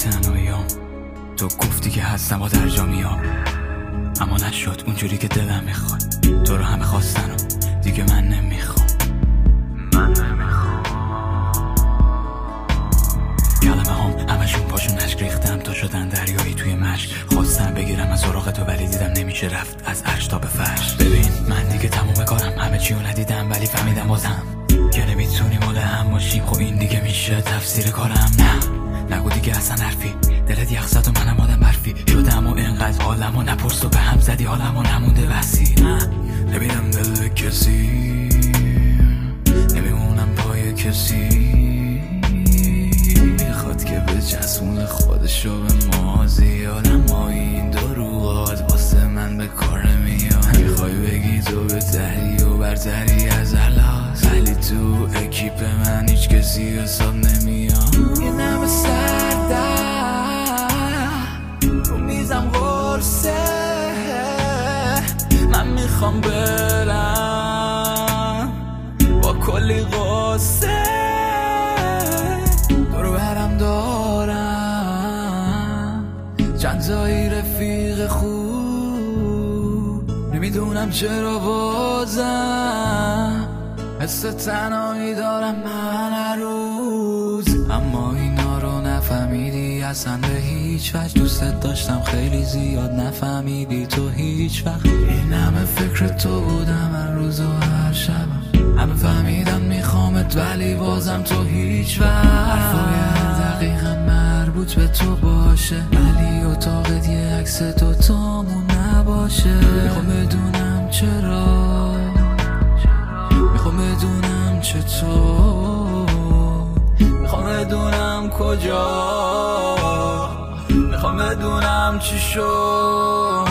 تنهاییام. تو گفتی که هستم و در جا میام، اما نشد اونجوری که دلم میخواد. تو رو همه خواستن و دیگه من نمیخوام. کلمه هم همشون پاشون عشق ریختم تا شدن دریایی توی مشک. خواستم بگیرم از سراغ تو ولی دیدم نمیشه رفت از عرش تا به فرش. ببین من دیگه تموم کارم، همه چیو ندیدم ولی فهمیدم بازم که نمیتونی مال هم باشیم. خب این دیگه میشه تفسیر کارم. نه نگو دیگه اصلا حرفی، دلت یخ زد و منم آدم برفی شدم و اینقدر حالمو نپرس و به هم زدی حالمو نمونده بسی. نه نبینم دل کسی، نمیمونم پای کسی میخواد که به جسمون خودشو به مازی. اما این دروغات واسه من به کار نمیاد. میخوای بگی تو بهتری و برتری از الاس، ولی تو اکیپ من هیچ کسی حساب نمیاد. این همه سرده رو میزم قرصه، من میخوام برم با کلی قصه. دورو برم دارم چند تایی رفیق خوب، نمیدونم چرا بازم حس تنهایی دارم من هر روز. اما اینا رو نفهمیدی اصلا به هیچ وجه. دوست داشتم خیلی زیاد نفهمیدی تو هیچ وقت. این همه فکر تو بودم هر روز و هر شبم، همه فهمیدم میخوامت ولی بازم تو هیچ وقت. حرفای هر دقیقه مربوط به تو باشه، ولی اتاقت یه عکس دوتامون نباشه. میخوام بدونم چرا، میخوام بدونم چطور، میخوام بدونم کجا، میخوام بدونم چی شد.